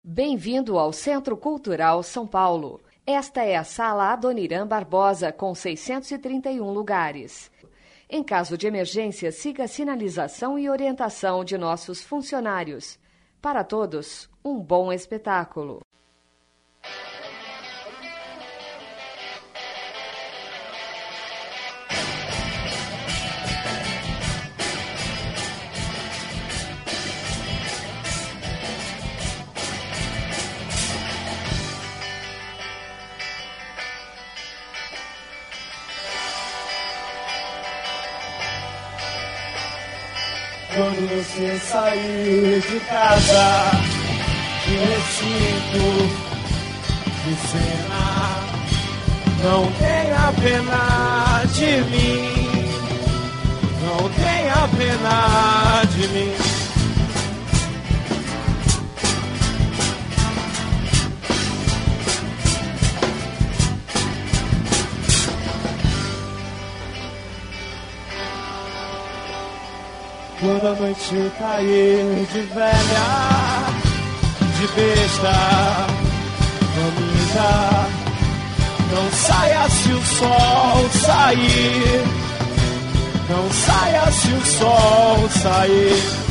Bem-vindo ao Centro Cultural São Paulo. Esta é a Sala Adoniran Barbosa, com 631 lugares. Em caso de emergência, siga a sinalização e orientação de nossos funcionários. Para todos, um bom espetáculo. Quando você sair de casa, de recinto, de cena, não tenha pena de mim, não tenha pena de mim. Quando a noite cair de velha, de besta, faminta, não saia se o sol sair, não saia se o sol sair.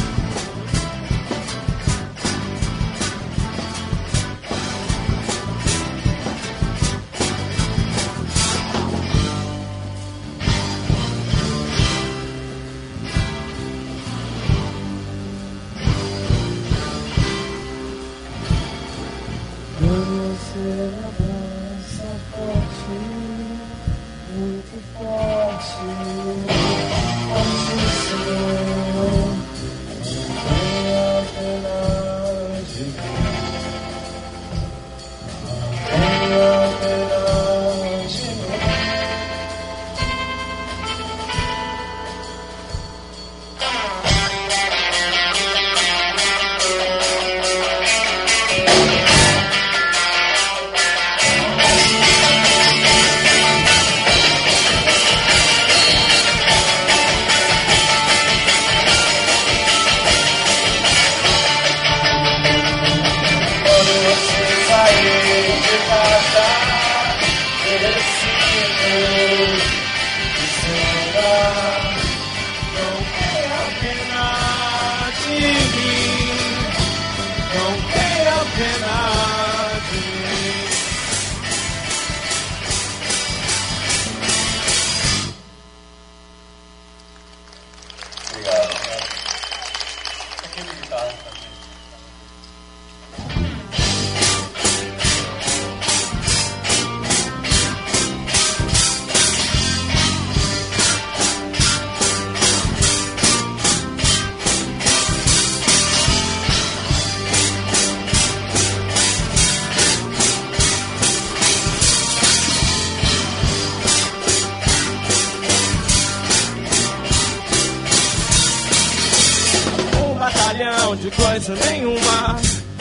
De coisa nenhuma,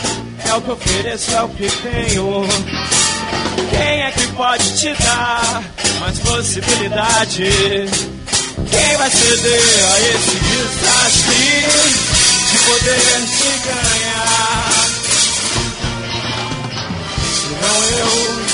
é o que ofereço, é o que tenho. Quem é que pode te dar mais possibilidade? Quem vai ceder a esse desastre de poder te ganhar? Se não eu.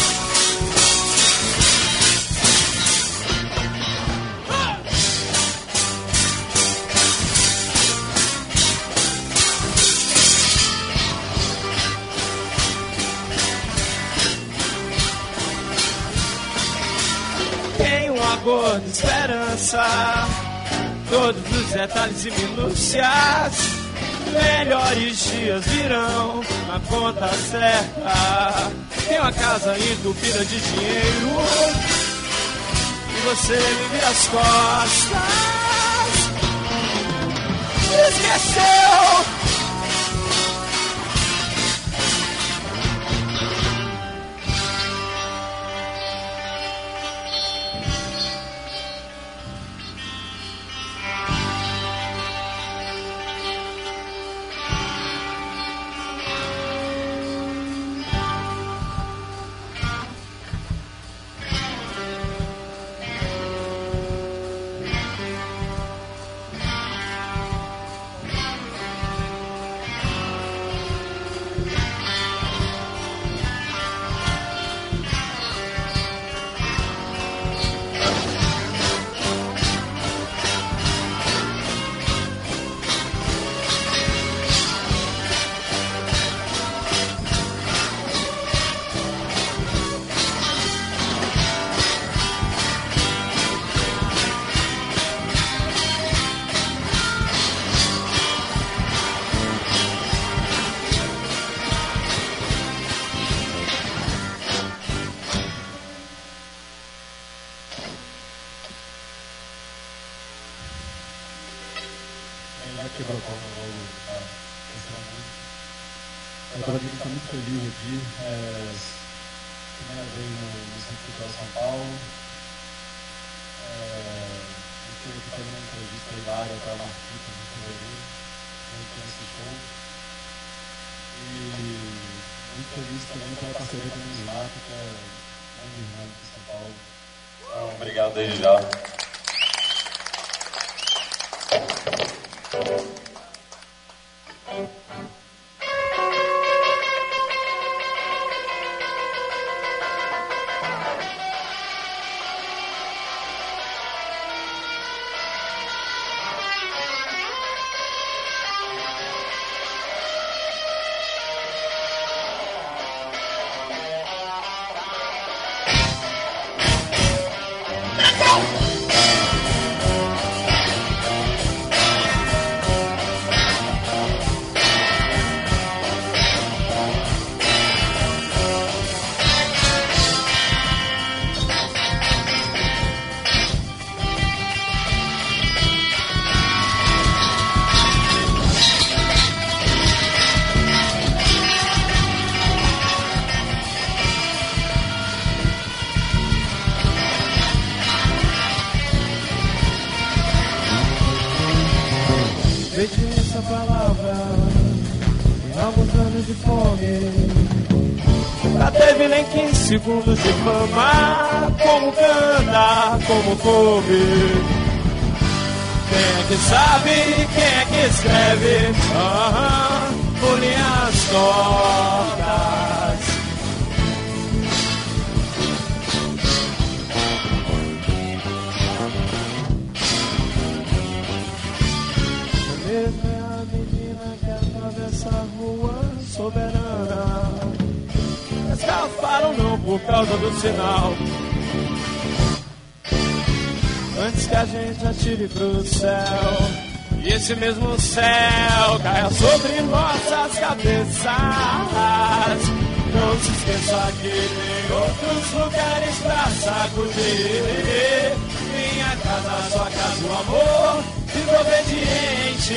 Cor de esperança, todos os detalhes e minúcias, melhores dias virão na conta certa. Tem uma casa entupida de dinheiro e você me vira as costas. Esqueceu? Para mim está muito feliz aqui, primeira vez no Centro Cultural São Paulo. Estou aqui fazendo uma entrevista hilária para a Marquita do Fevereiro, muito esse show. E muito feliz também pela parceria com o Milato, que é um irmão de São Paulo. Obrigado desde já. Veja essa palavra em alguns anos de fome. Nunca teve nem 15 segundos de fama. Como canta, como come. Quem é que sabe, quem é que escreve? Por linhas tortas. Mesmo é a menina que atravessa a rua soberana. Escaparam não por causa do sinal. Antes que a gente atire pro céu e esse mesmo céu caia sobre nossas cabeças. Não se esqueça que tem outros lugares pra sacudir. Minha casa, sua casa, o amor desobediente.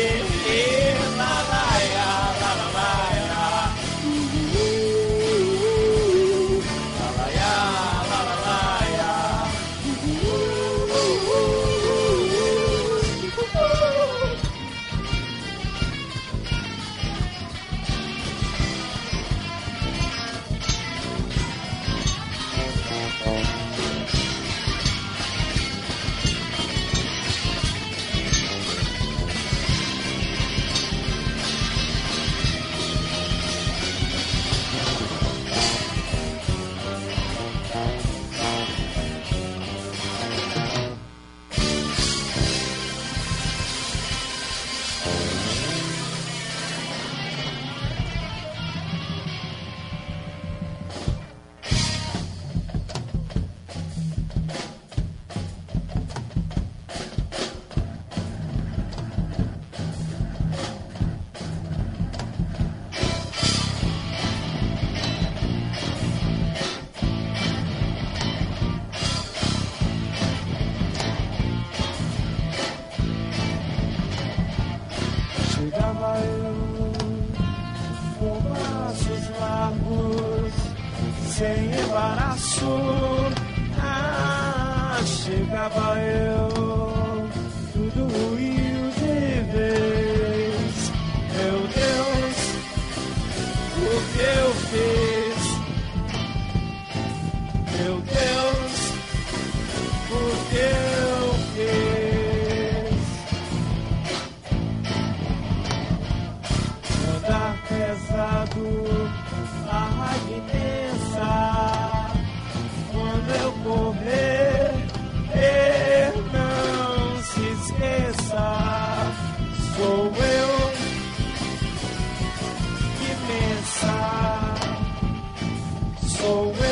Lalaia, lalalaia. Lalaia, lalalaia. Chegava eu com passos largos, sem embaraço. Chegava eu, tudo ruim de vez. Meu Deus, o que eu fiz? Meu Deus, o que eu fiz? Andar pesado, a raiva imensa. Quando eu correr, não se esqueça, sou eu que pensa, sou eu.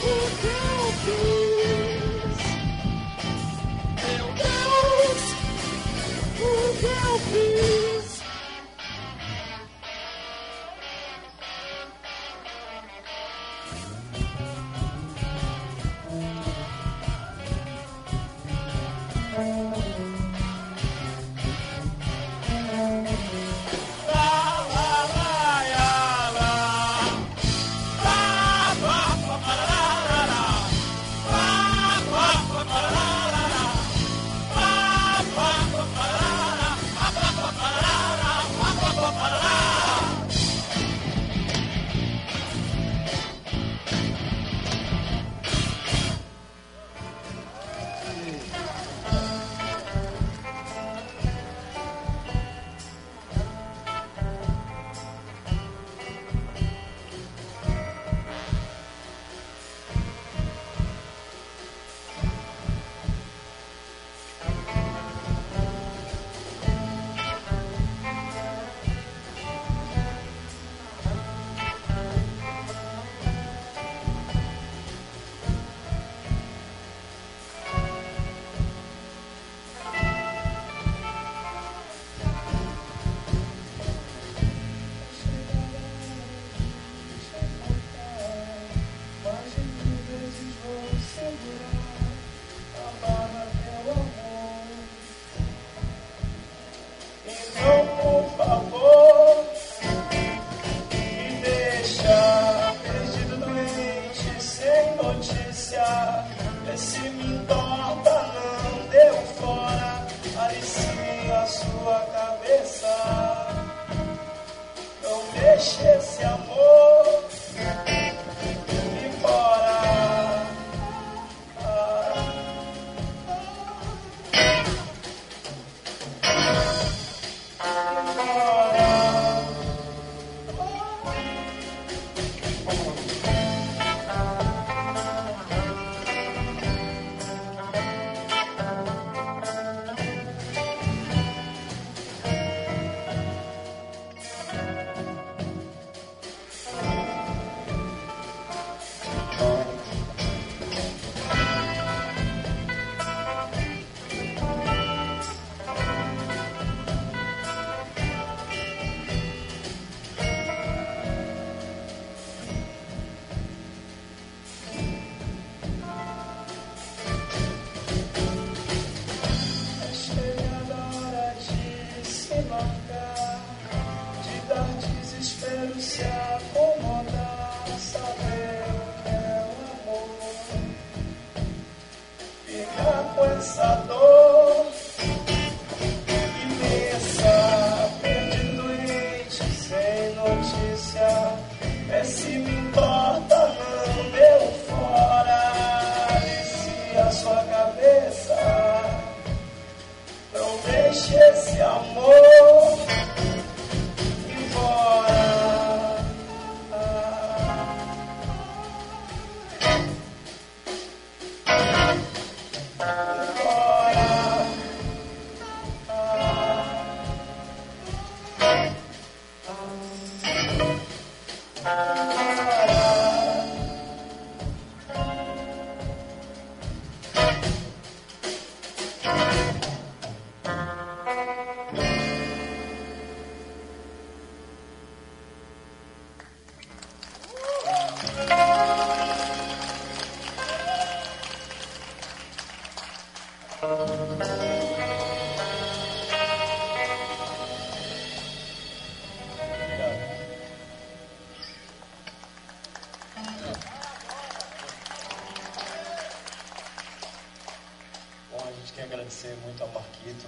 Agradecer muito ao Marquito,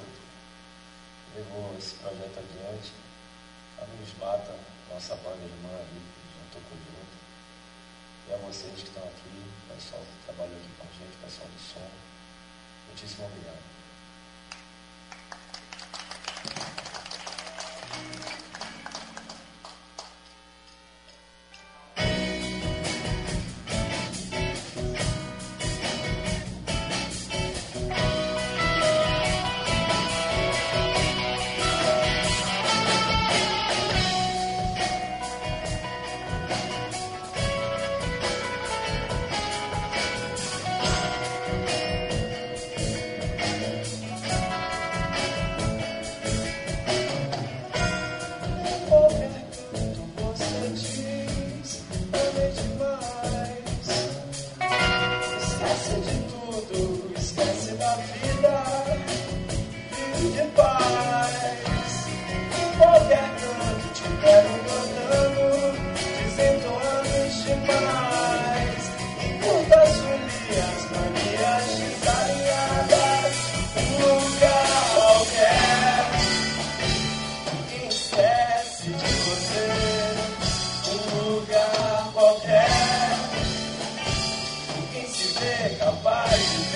que levou esse projeto adiante, a Luiz Mata, nossa banda irmã ali, que tocou junto, e a vocês que estão aqui, o pessoal que trabalhou aqui com a gente, o pessoal do som, muitíssimo obrigado.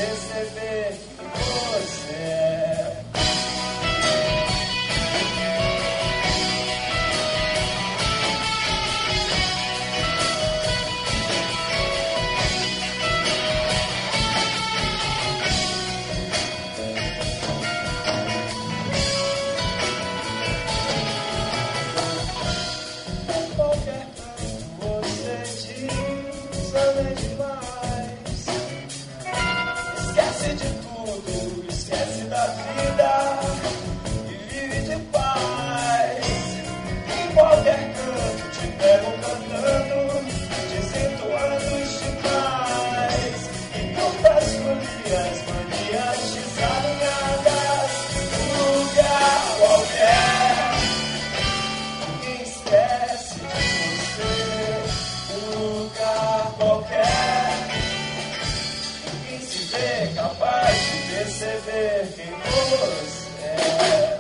perceber que você é. Qualquer canto você diz, além demais. Esquece de tudo, esquece da vida e vive de paz. Em qualquer canto te pego cantando, desentoando demais. Em tantas folias, manias desalinhadas, num lugar qualquer. Ninguém esquece de você, num lugar qualquer. Ninguém se vê capaz de perceber quem você é.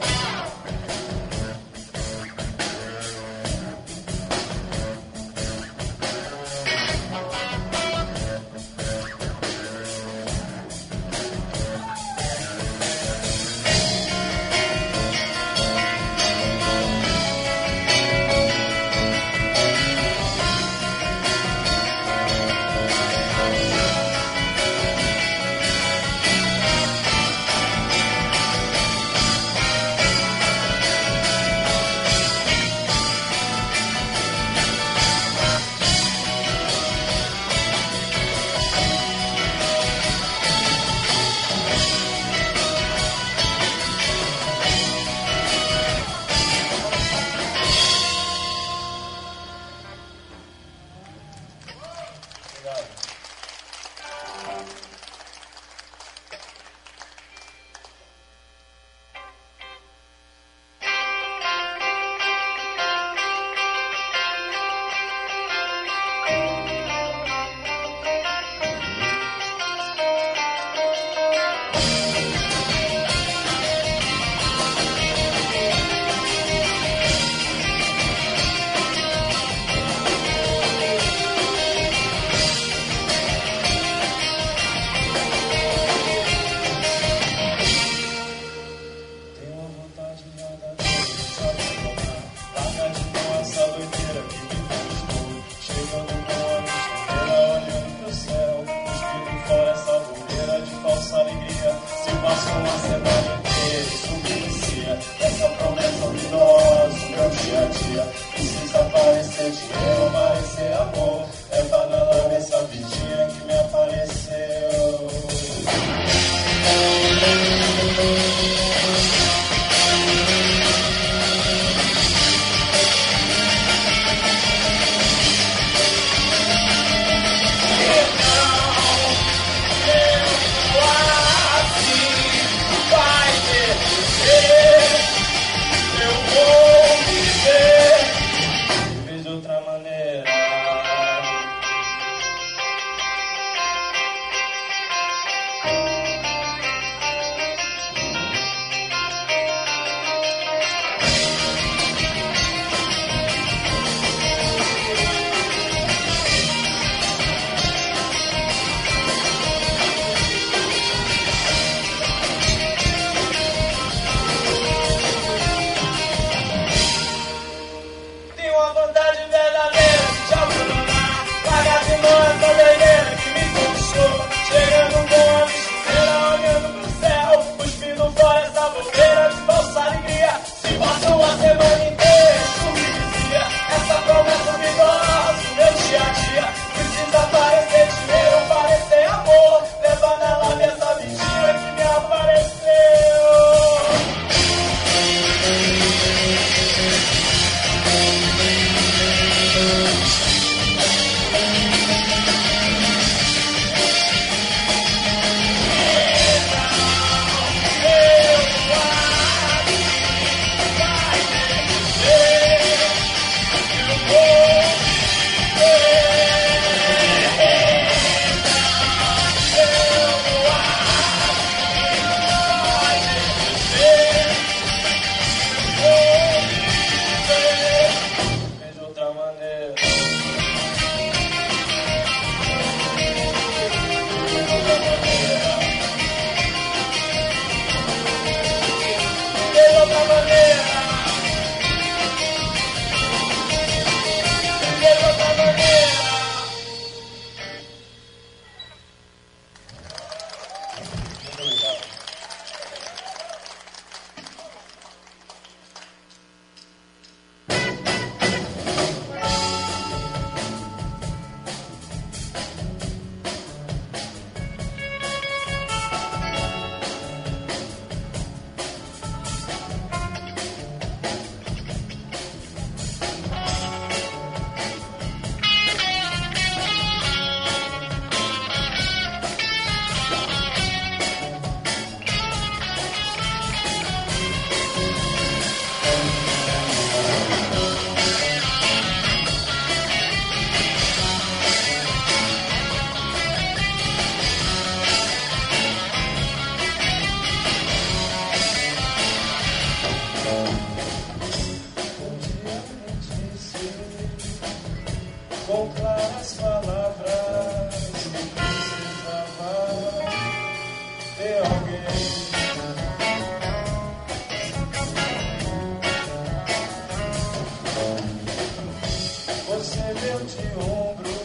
Você deu de ombro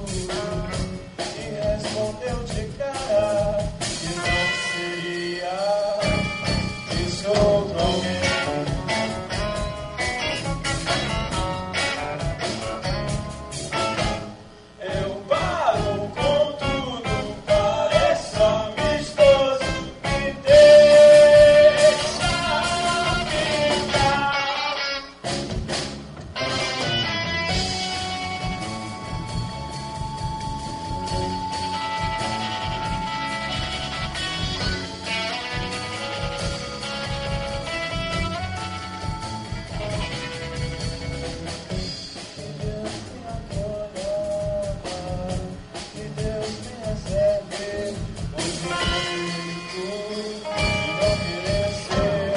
e respondeu de cara que não seria esse outro alguém. Eu paro com tudo, pareço amistoso, me deixa ficar. Que Deus me recebe o direito de não querer ser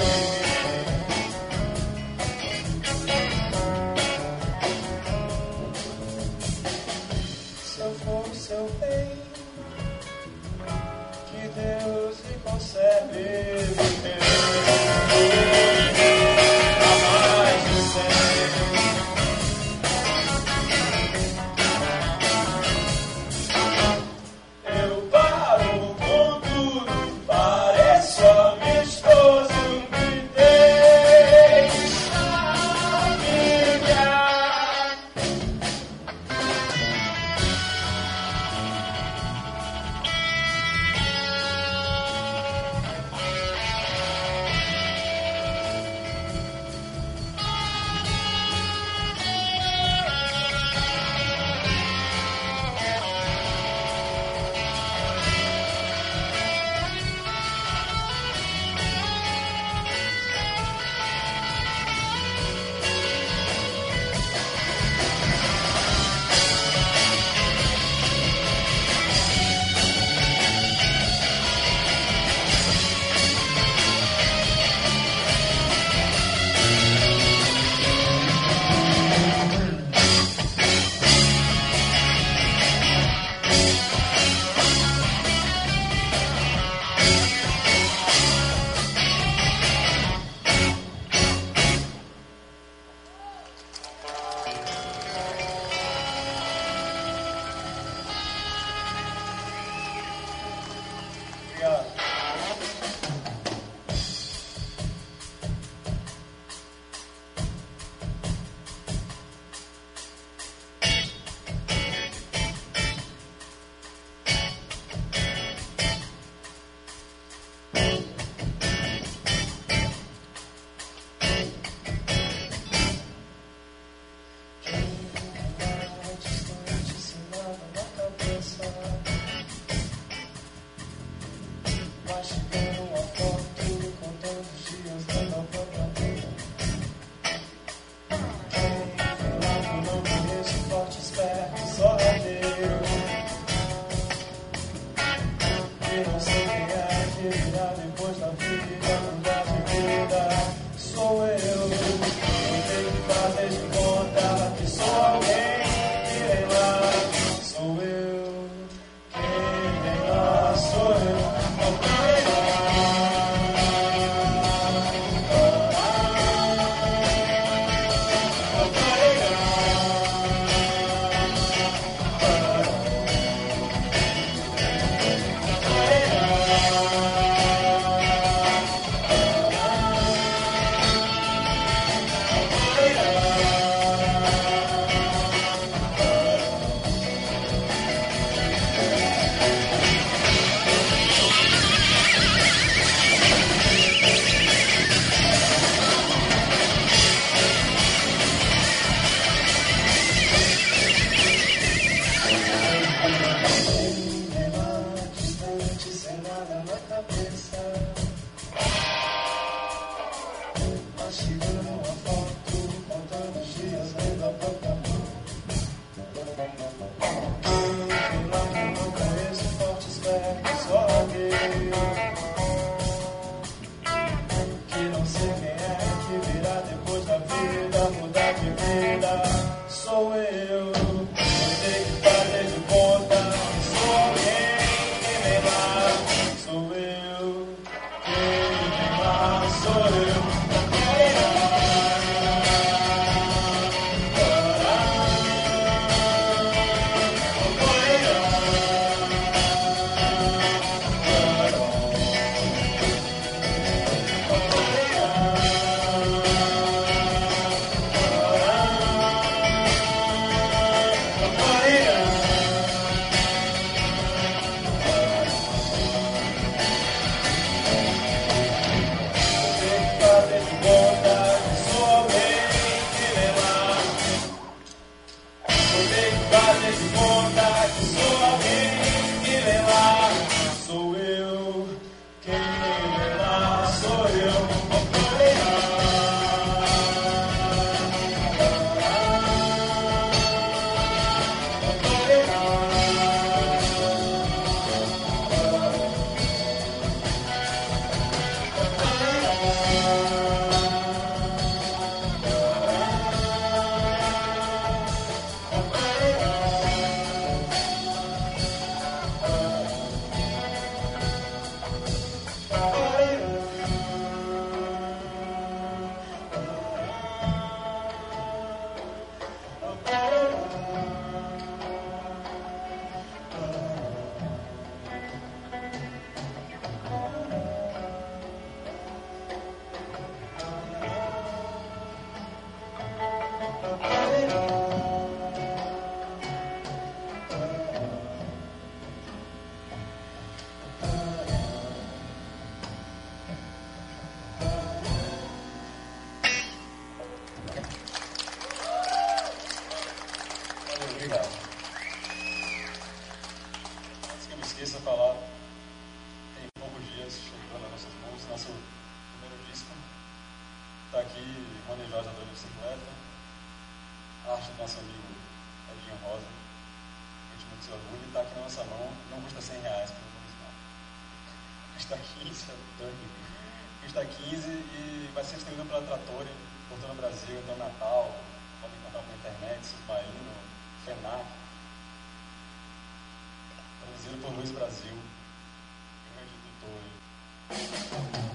ninguém. Se eu for o seu bem, que Deus me conserve o tempo a mais de 100. Eu paro com tudo, pareço amistoso, me deixa brilhar. esqueça de falar, tem poucos dias chegando nas nossas mãos, nosso primeiro disco. Está aqui Rony Jorge, da Bicicleta, arte do nosso amigo Edinho Rosa, ritmo de seu orgulho, e está aqui na nossa mão, não custa R$100 pelo original. Custa 15, custa 15 e vai ser distribuído pela Trattori, por todo o Brasil, então Natal, pode encontrar pela internet, Submarino, FENAC. Produzido por Luiz Brasil, grande editor.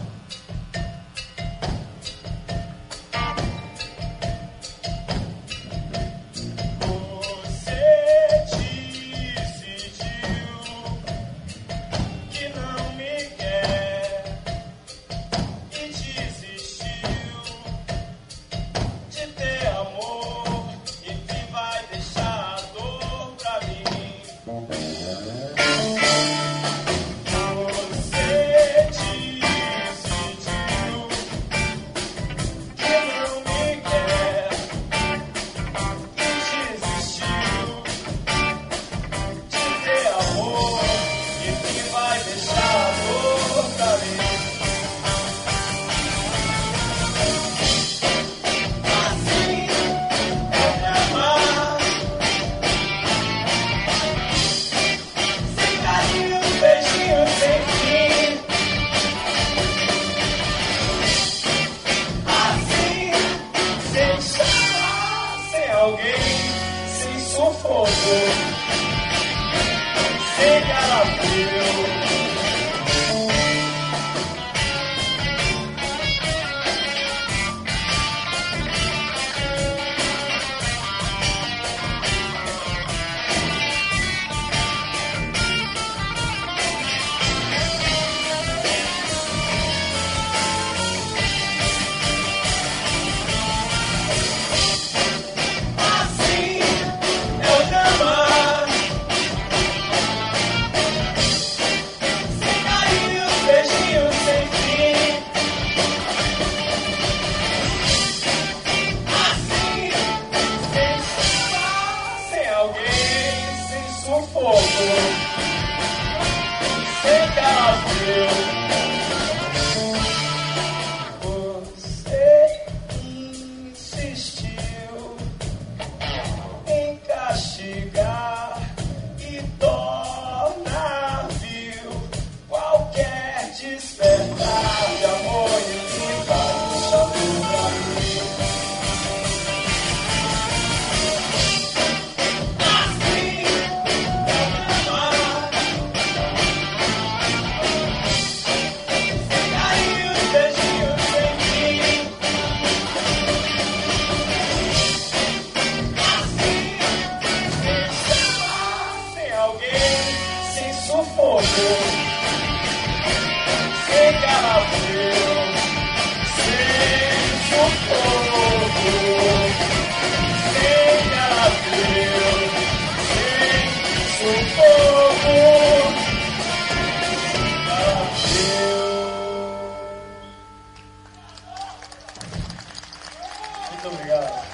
Muito obrigado.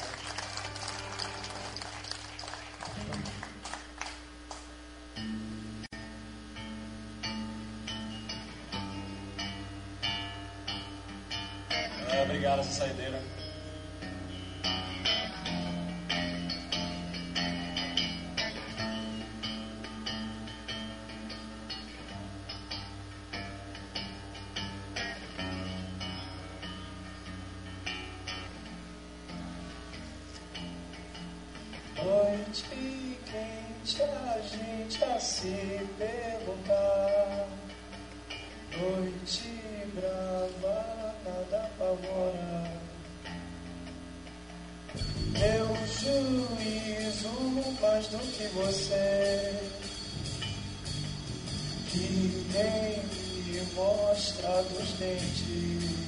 Obrigado essa saideira. Noite quente, a gente a se perguntar. Noite brava, nada apavora. Meu juízo mais do que você, que nem me mostra dos dentes.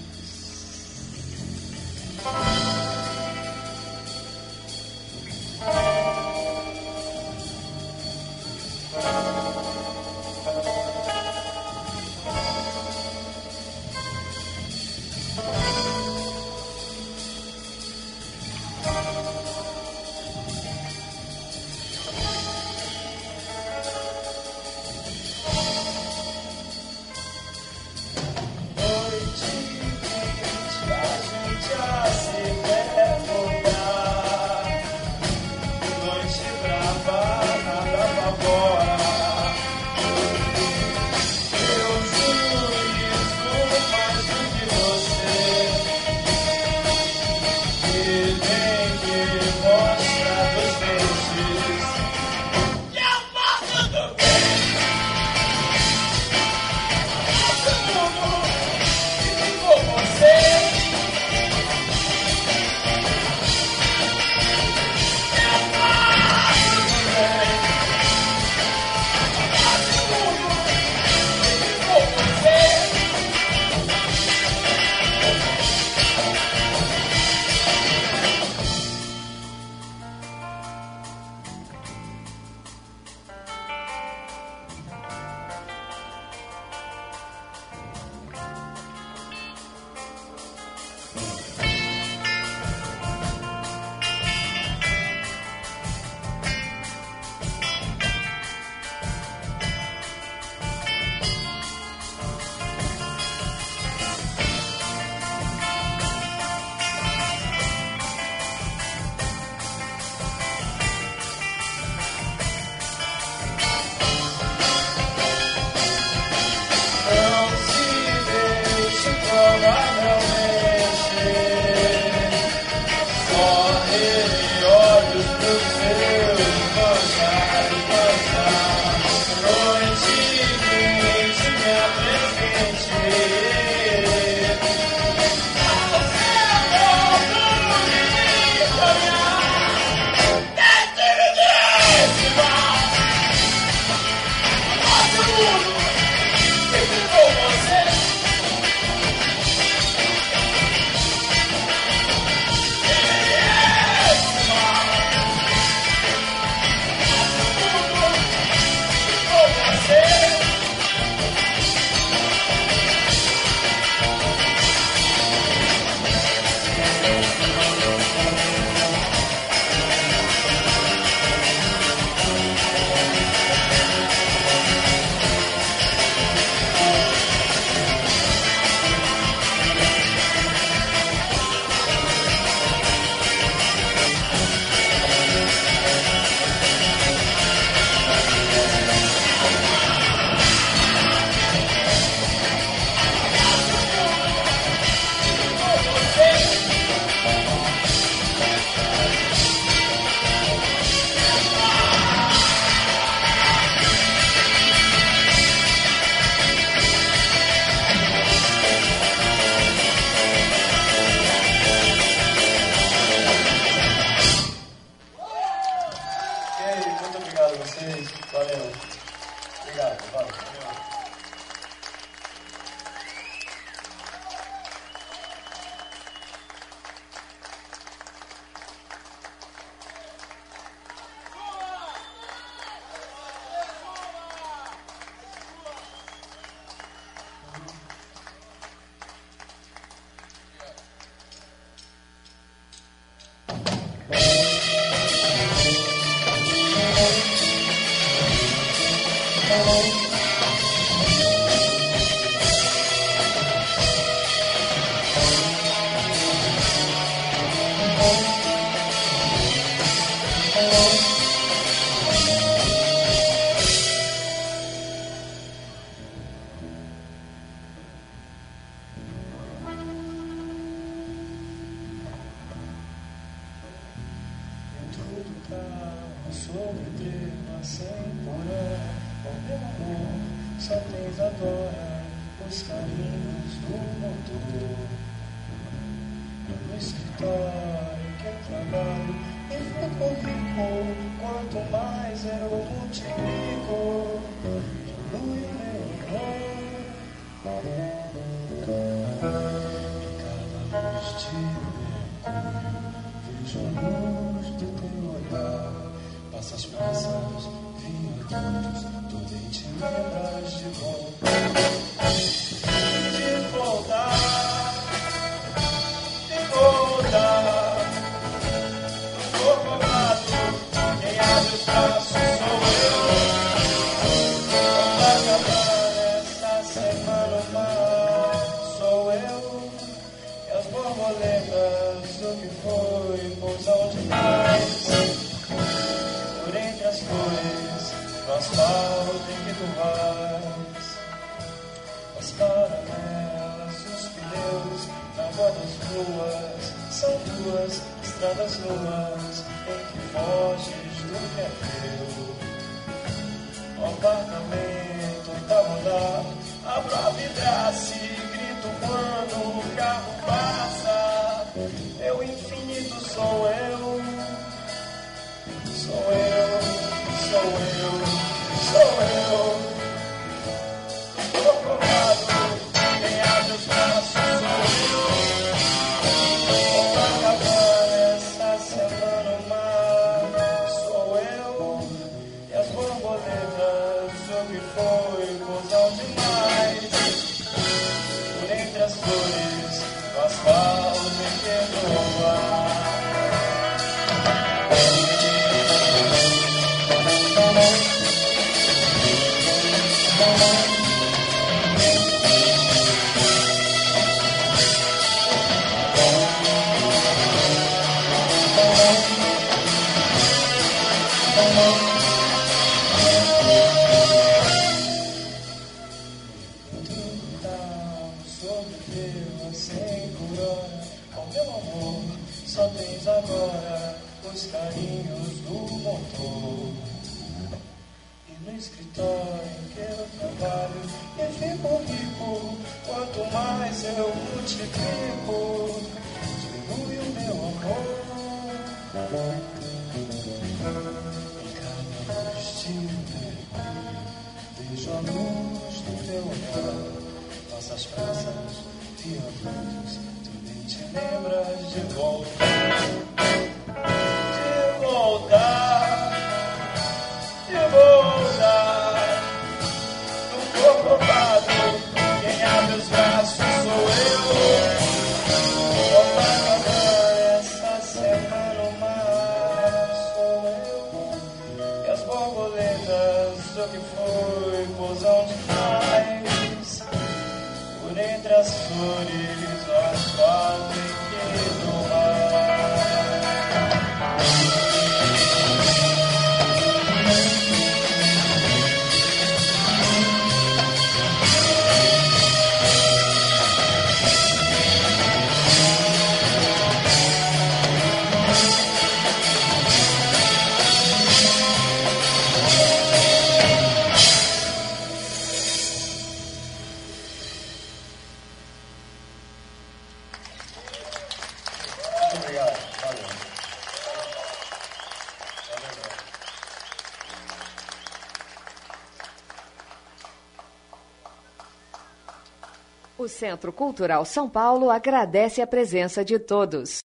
O Centro Cultural São Paulo agradece a presença de todos.